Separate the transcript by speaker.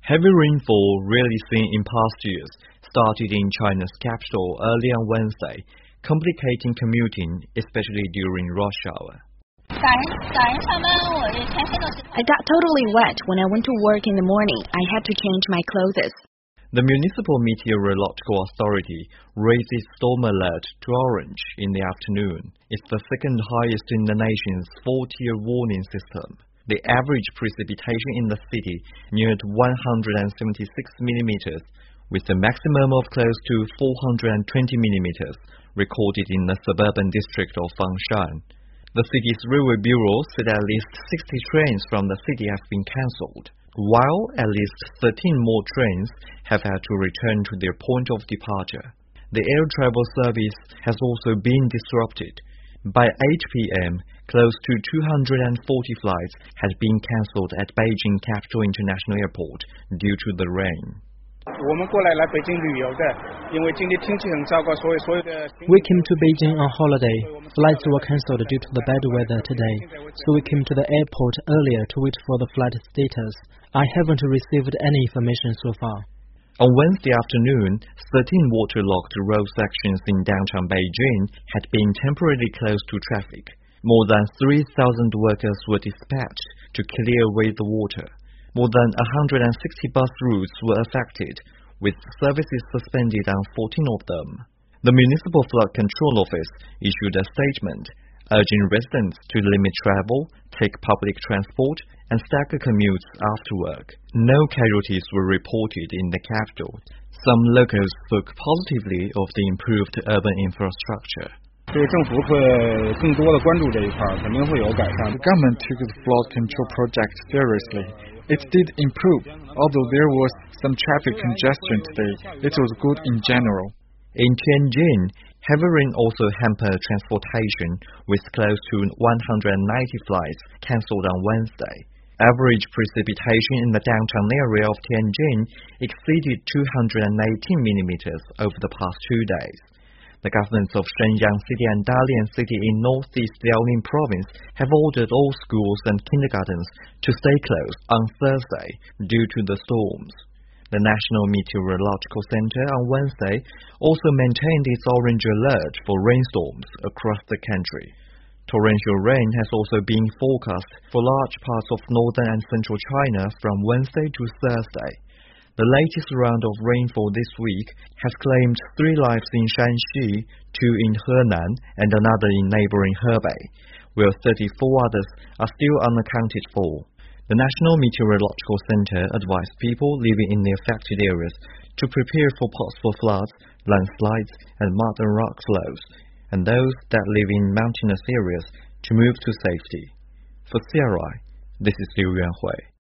Speaker 1: Heavy rainfall rarely seen in past years started in China's capital early on Wednesday, complicating commuting, especially during rush hour.
Speaker 2: I got totally wet when I went to work in the morning. I had to change my clothes.
Speaker 1: The Municipal Meteorological Authority raised its storm alert to orange in the afternoon. It's the second highest in the nation's four-tier warning system. The average precipitation in the city neared 176 millimeters, with a maximum of close to 420 millimeters recorded in the suburban district of Fangshan. The city's railway bureau said at least 60 trains from the city have been cancelled, while at least 13 more trains have had to return to their point of departure. The air travel service has also been disrupted. By 8 p.m., close to 240 flights had been cancelled at Beijing Capital International Airport due to the rain.
Speaker 3: We came to Beijing on holiday. Flights were cancelled due to the bad weather today, so we came to the airport earlier to wait for the flight status. I haven't received any information so far.
Speaker 1: On Wednesday afternoon, 13 waterlogged road sections in downtown Beijing had been temporarily closed to traffic. More than 3,000 workers were dispatched to clear away the water. More than 160 bus routes were affected, with services suspended on 14 of them. The Municipal Flood Control Office issued a statement urging residents to limit travel, take public transport, and stagger commutes after work. No casualties were reported in the capital. Some locals spoke positively of the improved urban infrastructure.
Speaker 4: The government took the flood control project seriously. It did improve, although there was some traffic congestion today. It was good in general.
Speaker 1: In Tianjin, heavy rain also hampered transportation, with close to 190 flights cancelled on Wednesday. Average precipitation in the downtown area of Tianjin exceeded 218 millimeters over the past 2 days. The governments of Shenyang City and Dalian City in northeast Liaoning Province have ordered all schools and kindergartens to stay closed on Thursday due to the storms. The National Meteorological Center on Wednesday also maintained its orange alert for rainstorms across the country. Torrential rain has also been forecast for large parts of northern and central China from Wednesday to Thursday. The latest round of rainfall this week has claimed 3 lives in Shanxi, 2 in Henan, and another in neighboring Hebei, where 34 others are still unaccounted for. The National Meteorological Center advised people living in the affected areas to prepare for possible floods, landslides, and mud and rock flows, and those that live in mountainous areas to move to safety. For CRI, this is Liu Yuanhui.